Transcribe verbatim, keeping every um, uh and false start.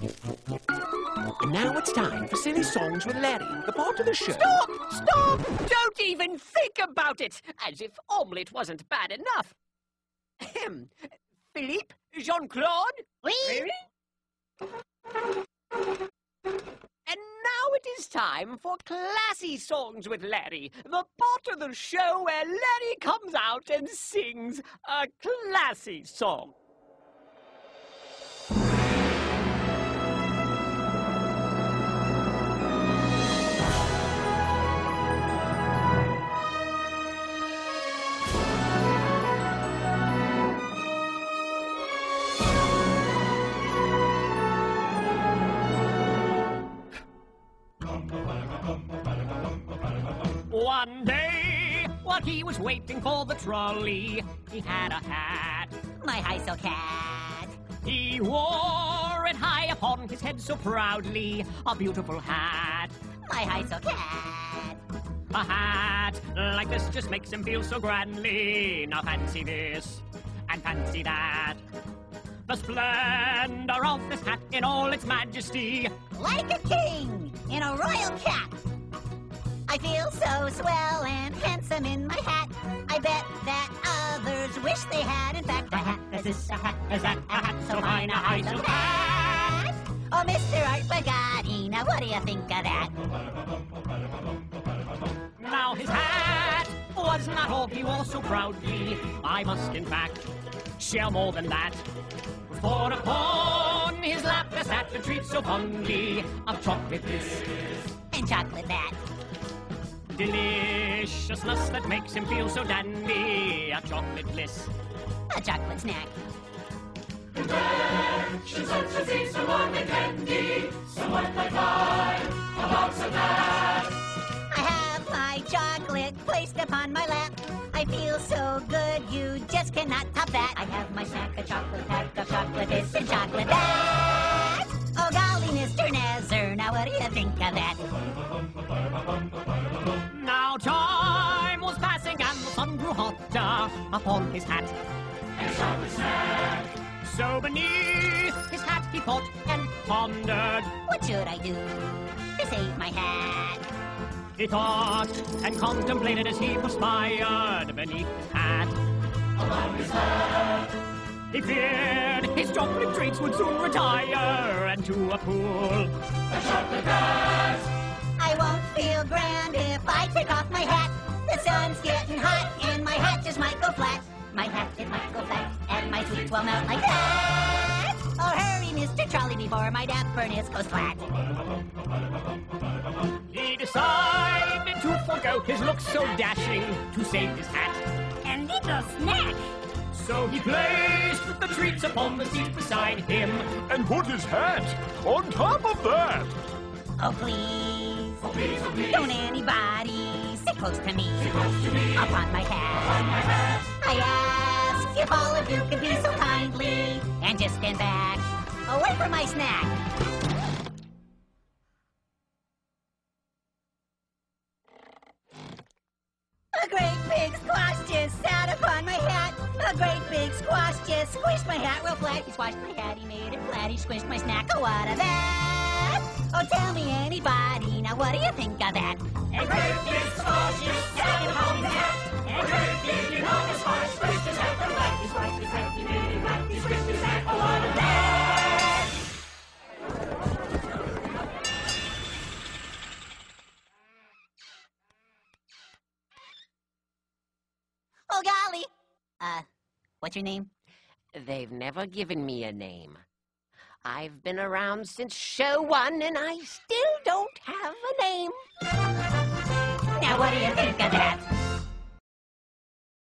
And now it's time for Silly Songs with Larry, the part of the show. Stop! Stop! Don't even think about it! As if omelette wasn't bad enough. Ahem. Philippe? Jean-Claude? Oui? And now it is time for Classy Songs with Larry, the part of the show where Larry comes out and sings a classy song. One day, while he was waiting for the trolley, he had a hat. My Heiso cat. He wore it high upon his head so proudly, a beautiful hat. My Heiso cat. A hat like this just makes him feel so grandly. Now fancy this, and fancy that. The splendor of this hat in all its majesty. Like a king in a royal cap. I feel so swell and handsome in my hat. I bet that others wish they had, in fact, a hat as this, a hat as that, a hat so fine, a high so hat. Oh, Mister Art Bugatti, now what do you think of that? Now his hat was not all he wore so proudly. I must, in fact, share more than that. For upon his lap there sat a treat so fondly of chocolate this And chocolate that. Deliciousness that makes him feel so dandy. A chocolate bliss. A chocolate snack. Inventions such as these are more than candy. Someone might buy a box of that. I have my chocolate placed upon my lap. I feel so good, you just cannot top that. I have my snack, a chocolate pack of chocolate this and chocolate that. Oh golly, Mister Nazar, now what do you think of that? Now time was passing and the sun grew hotter upon his hat. And a chocolate snack. So beneath his hat he thought and pondered. What should I do to save my hat? He thought and contemplated as he perspired beneath his hat. Along his hat. He feared his chocolate treats would soon retire into a pool. A chocolate hat. I won't feel grand if I take off my hat. The sun's getting hot and my hat just might go flat. My hat, it might go flat and my treats will melt like that. Oh, hurry, Mister Trolley, before my dapperness goes flat. He decided to forgo his looks so dashing to save his hat. And little snack. So he placed the treats upon the seat beside him and put his hat on top of that. Oh, please. Oh, please, oh, please. Don't anybody sit close to me. Sit close to me. Upon my hat. Upon my hat. I ask if all of you could be so kindly and just stand back away from my snack. A great big squash just sat upon my hat. A great big squash just squished my hat real flat. He squashed my hat, he made it flat, he squished my snack. Oh, what of that? Oh, tell me anybody, now what do you think of that? A great big squash just sat upon his hat. A great big enormous squash squished his hat real flat. He squashed his hat, he made it flat, he squished his hat. Oh, what of that? Oh, golly. Uh, what's your name? They've never given me a name. I've been around since show one, and I still don't have a name. Now, what do you think of that?